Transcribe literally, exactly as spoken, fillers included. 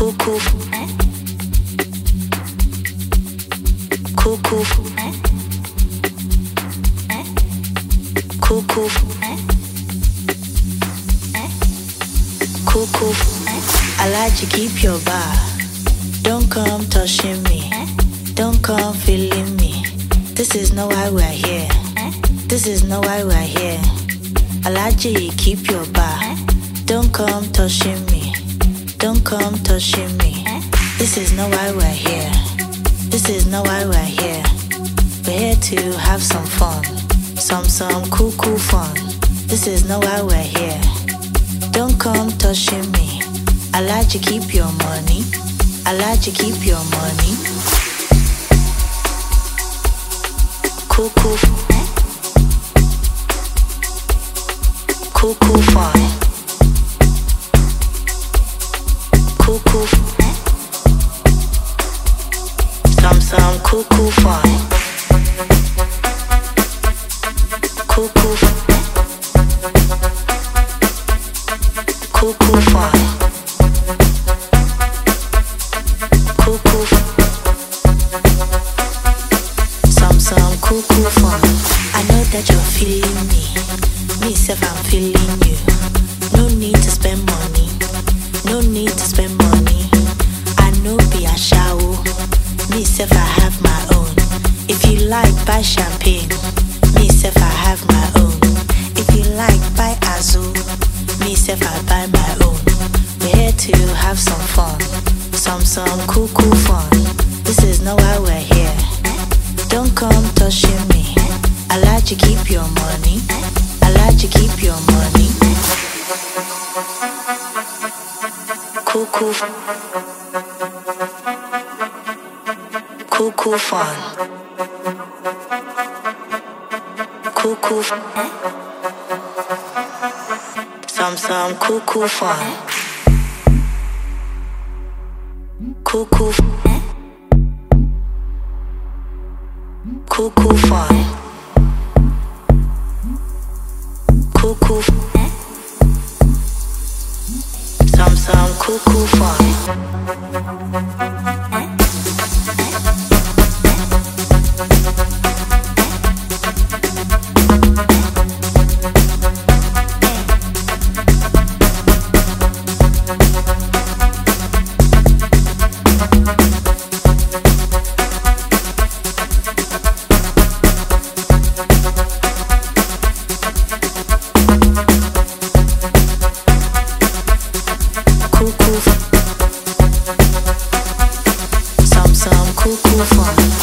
Cuckoo. Cuckoo. Cuckoo. Cuckoo. I like to keep your bar. Don't come touching me. Don't come feeling me. This is not why we're here. This is not why we're here. I like to keep your bar. Don't come touching me. Don't come touching me. This is not why we're here. This is not why we're here. We're here to have some fun. Some, some cool, cool fun. This is not why we're here. Don't come touching me. I like to keep your money. I like to keep your money. Cool, cool. Cool, cool fun. Cool, cool. Some, some cool, cool fun. Cool, cool. Cool, cool fun. Cool, cool. Some, some cool, cool fun. I know that you're feeling me. Me self, I'm feeling you. No need to spend money. No need to spend money. I know be a shower. Me self, I have my own. If you like, buy champagne. Me self, I have my own. If you like, buy Azul. Me self, I buy my own. We're here to have some fun. Some, some cool, cool fun. This is not why we're here. Don't come touching me. I like to keep your money. I like to keep your money. Cool, cool. Cool, cool fun. Cool, cool. Some, some cool, cool fun. Cool, cool. Cool, cool fun. Cool, cool. Some, some cool, cool fun. Cool, cool. Some, some cool, cool fun.